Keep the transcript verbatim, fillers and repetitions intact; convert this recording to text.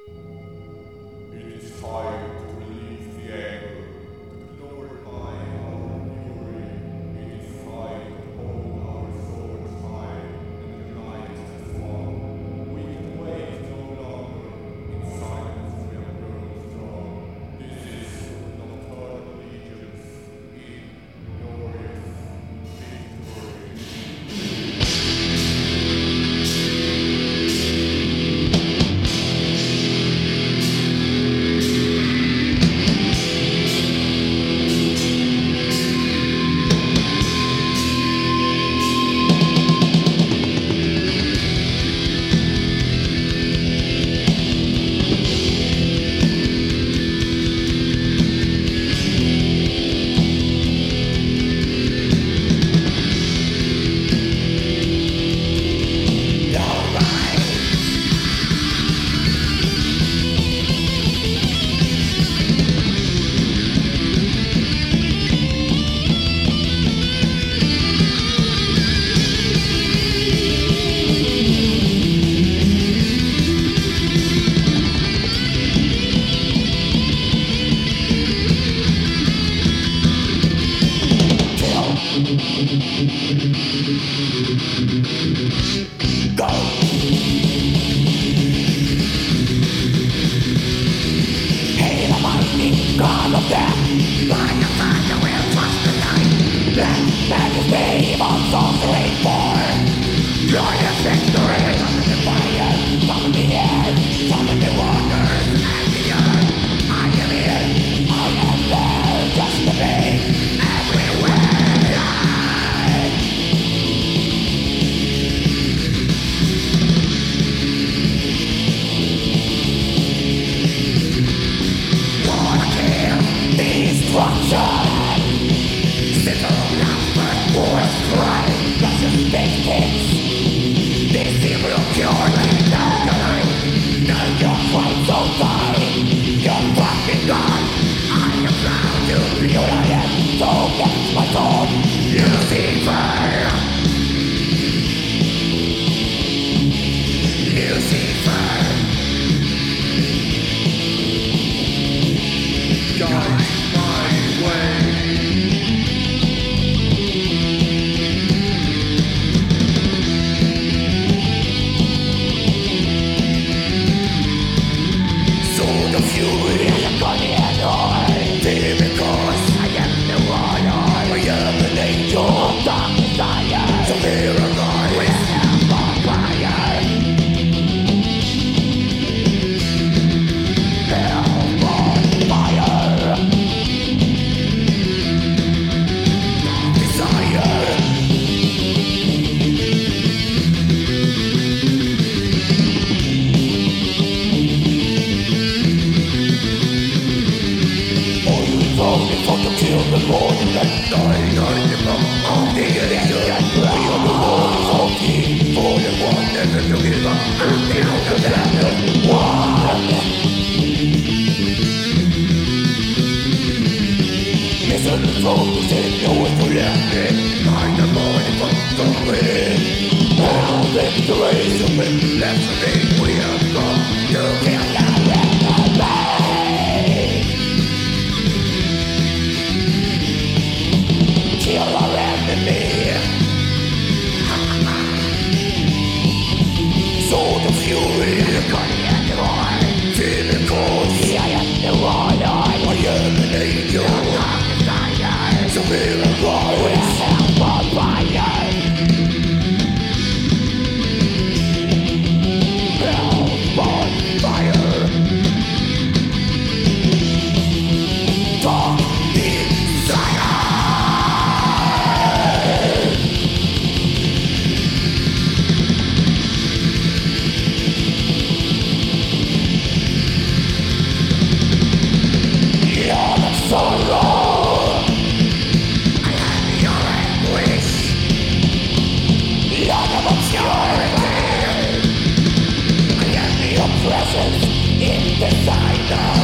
It is time to release the anger, to glorify our fury. It is time to hold our swords high and unite as one. We can wait no longer. In silence we have grown strong. This is nocturnal allegiance in glorious victory. God of death, by your fire will trust the light. Let majesty of sorcery for glorious victory. Summon the fire, summon the air, summon the waters and the earth. I am here, I am there, just to be everywhere. Destruction! Sit around but wars cry. Precious big things. This evil cure and agony. Now your fight so die. You're fucking gone. I am proud to be what I am. So that's my soul. Lucifer. Lucifer. God. Presence in the silence.